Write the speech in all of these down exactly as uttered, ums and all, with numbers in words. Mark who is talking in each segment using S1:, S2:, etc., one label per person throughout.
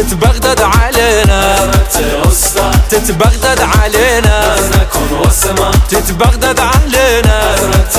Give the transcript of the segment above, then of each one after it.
S1: تتبغدد علينا، تتبغدد علينا، تتبغدد علينا.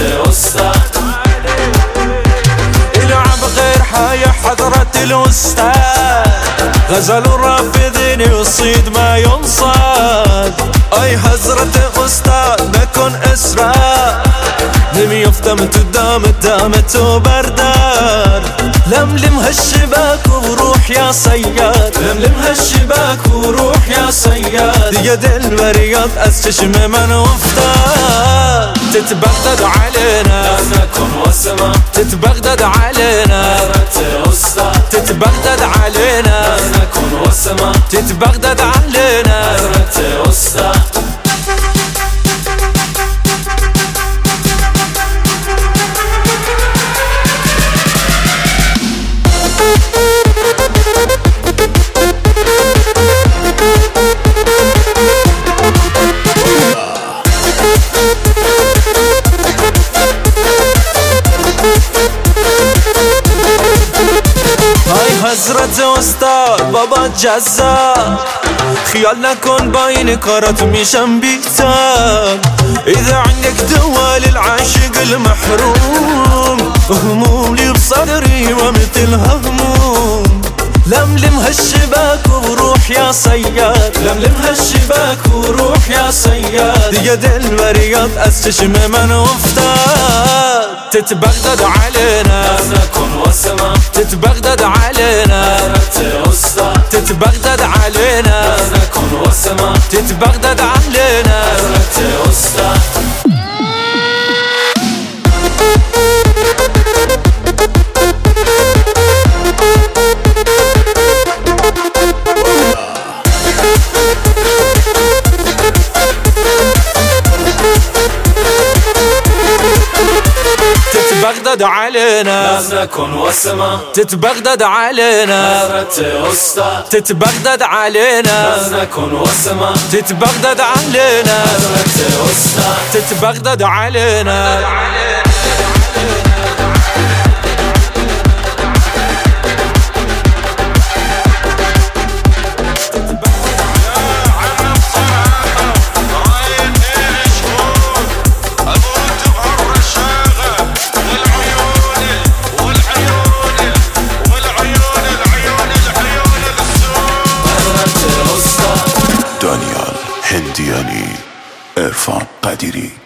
S1: العب غير حايا حضرة الأستاذ، غزل الرافضين والصيد ما ينصاد. أي حضرة أستاذ نكون إسراء، لم يفتم تدامت دامت وبردار. لملم هالشباك وروح يا صياد، لملم هالشباك وروح يا صياد. يد الورياض أستشم من وفتاد. تتبغدد علينا، تتبغدد علينا، تتبغدد علينا، تتبغدد علينا. حضرت استاد بابا جزا، خيال نكون باين كارت ميشم بيكتاب. إذا عندك دوا للعاشق المحروم، هموم لي بصدري ومثلها هموم. لملم هالشباك وروح يا صياد، لملم هالشباك وروح يا صياد. يد الورياض أستشم من وفتاد. تتبغدد علينا، تتبغدد علينا، تتبغدد علينا، تتبغدد علينا. تتبغدد علينا، تتبغدد علينا، تتبغدد علينا، تتبغدد علينا، تتبغدد علينا.
S2: دانیال هندیانی، عرفان قدیری.